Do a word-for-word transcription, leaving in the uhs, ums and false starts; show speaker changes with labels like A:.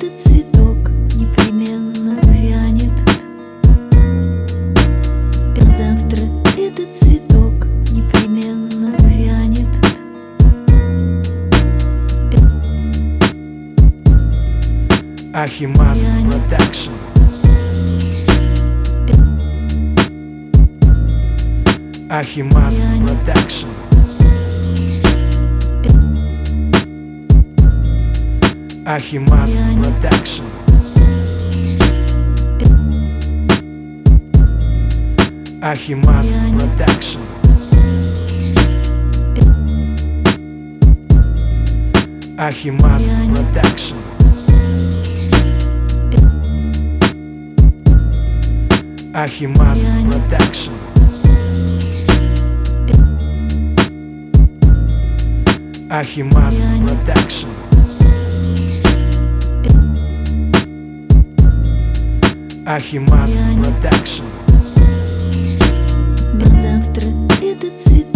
A: этот цветок непременно вянет. Завтра этот цветок непременно вянет.
B: Ахимас Продакшн. Ахимас Продакшн. Ахимас Продакшн. Ахимас Продакшн. Ахимас Продакшн. Ахимас Продакшн. Ахимас Продакшн. Ахимас Продакшн.
A: Завтра этот цветок